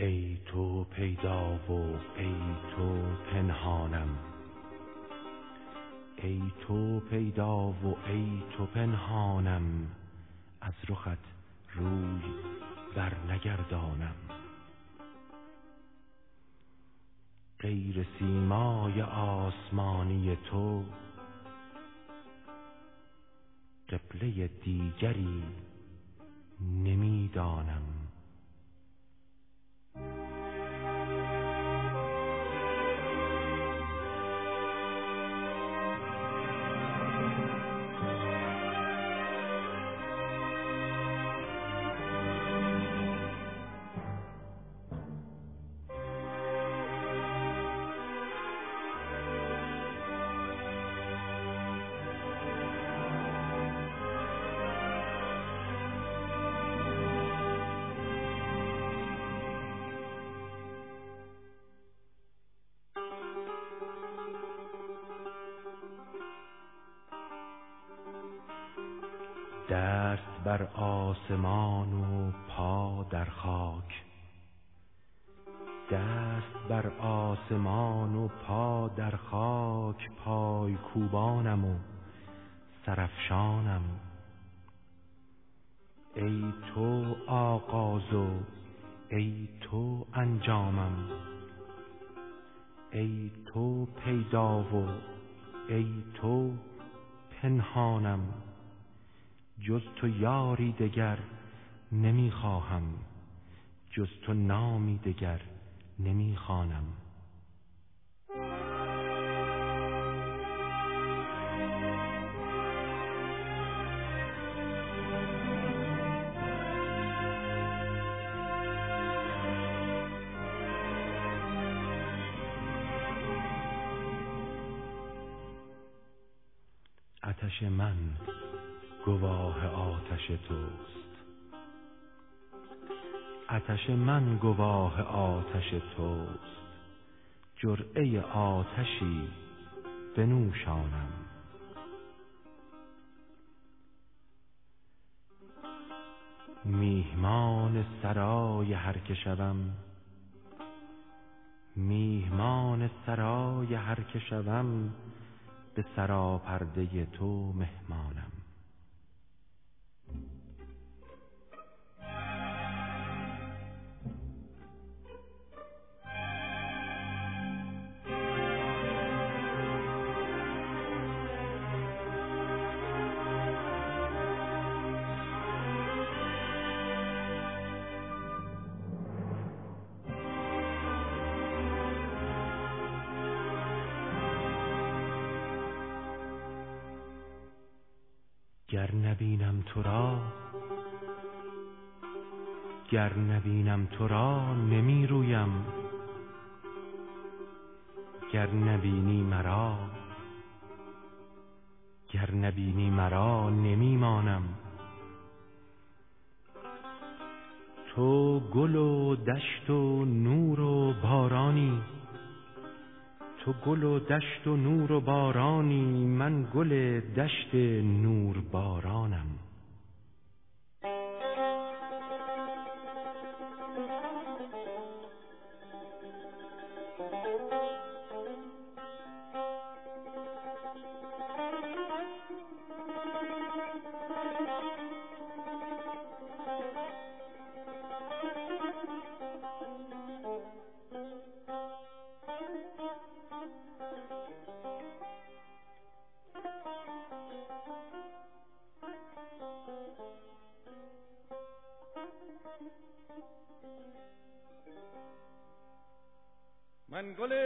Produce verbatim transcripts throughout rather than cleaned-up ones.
ای تو پیدا و ای تو پنهانم، ای تو پیدا و ای تو پنهانم، از رخت روی بر نگردانم. غیر سیمای آسمانی تو قبله دیگری نمیدانم. دست بر آسمان و پا در خاک، دست بر آسمان و پا در خاک، پای کوبانم و سرافشانم. ای تو آغاز و ای تو انجامم، ای تو پیدا و ای تو پنهانم. جز تو یاری دگر نمیخواهم، جز تو نامی دگر نمیخوانم. آتش من گواه آتش توست، آتش من گواه آتش توست، جرعه آتشی بنوشانم. میهمان سرای هر که شوم، میهمان سرای هر که شوم، به سراپرده تو مهمانم. گر نبینم تو را، گر نبینم تو را نمی رویم، گر نبینی مرا، گر نبینی مرا نمی مانم. تو گل و دشت و نور و بارانی، تو گل و دشت و نور و بارانی، من گل دشت نور بارانم. من گل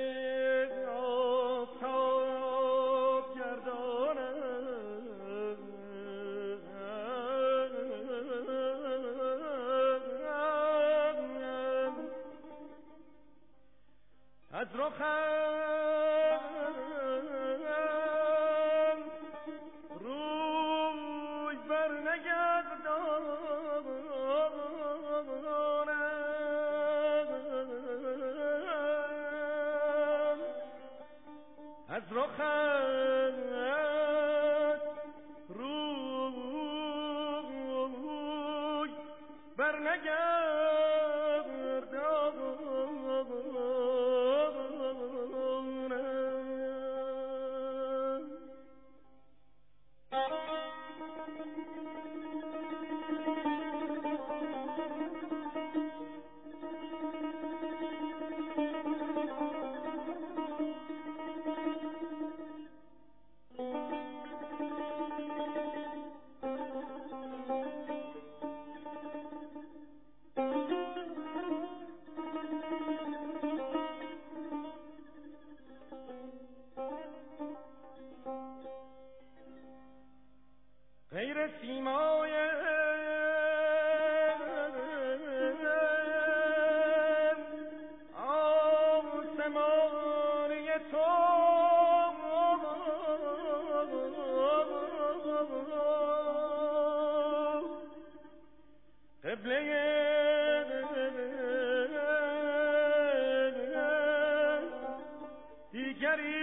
آفتاب گردانم، از رخم روی بر نگردانم. از رخت روی بر نگردانم. سیمای آسمانی تو قبله دیگری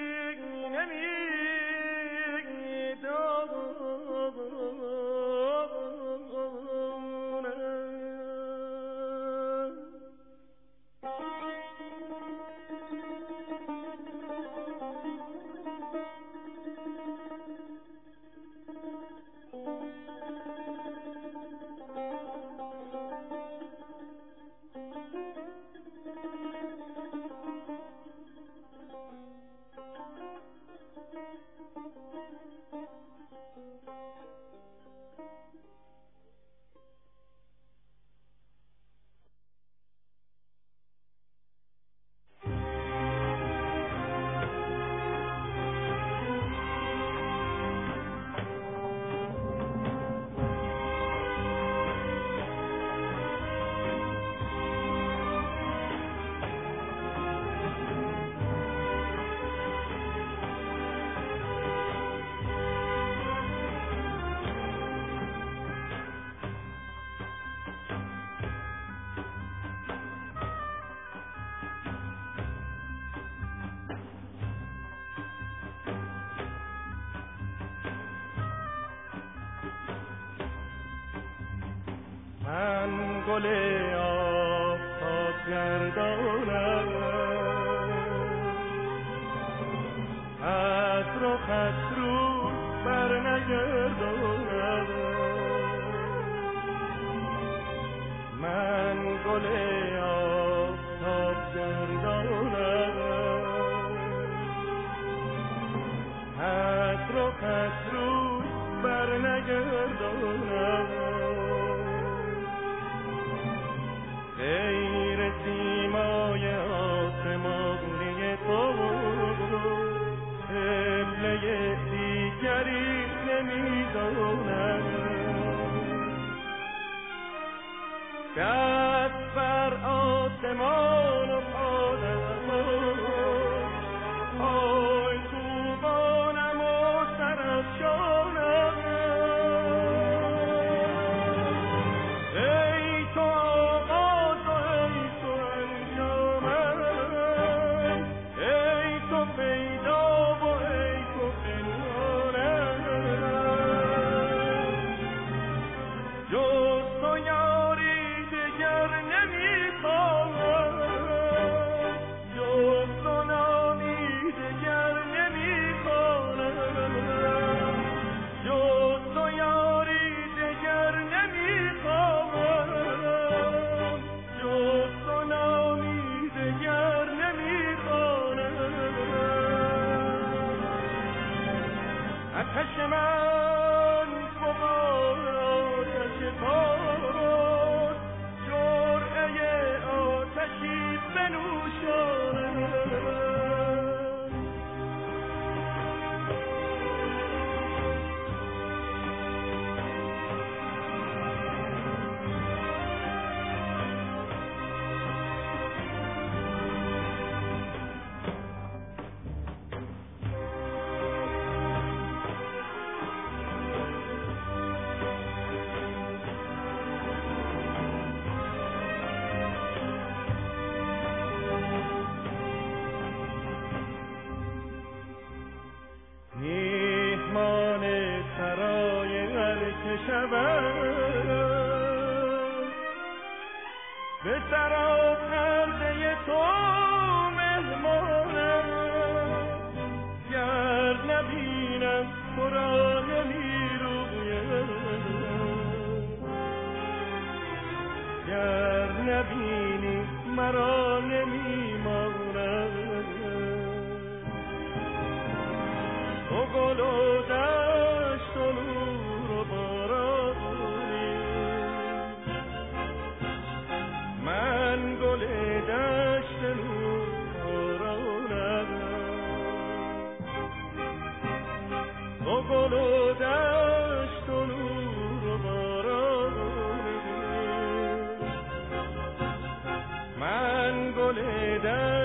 من گل آفتاب گردانم از رخت رو بر نگردانم من گل آفتاب گردانم از رخت رو بر نگردانم غیر سیمای آسمانی تو قبله دیگری نمی‌دانم دست بر آسمان و پا در پای توبانم و سرافشانم ای تو آغاز و ای تو انجامم ای تو پیدا و ای تو پنهانم جز تو یاری دگر نمیخواهم جز تو نامی دگر نمیخوانم جز تو یاری دگر نمیخواهم جز تو نامی دگر نمیخوانم آتش من فغان آتش پاس جرعه آتشی بنوشانم میهمان سرای هر که شود به سرا پرده تو مهمانم گر نبینم تو را نمیرویم گر نبینی مرا نمیمانم تو گل و دشت و نور و بارانی من گل دشت نور بارانم تو گل و دشت و نور دست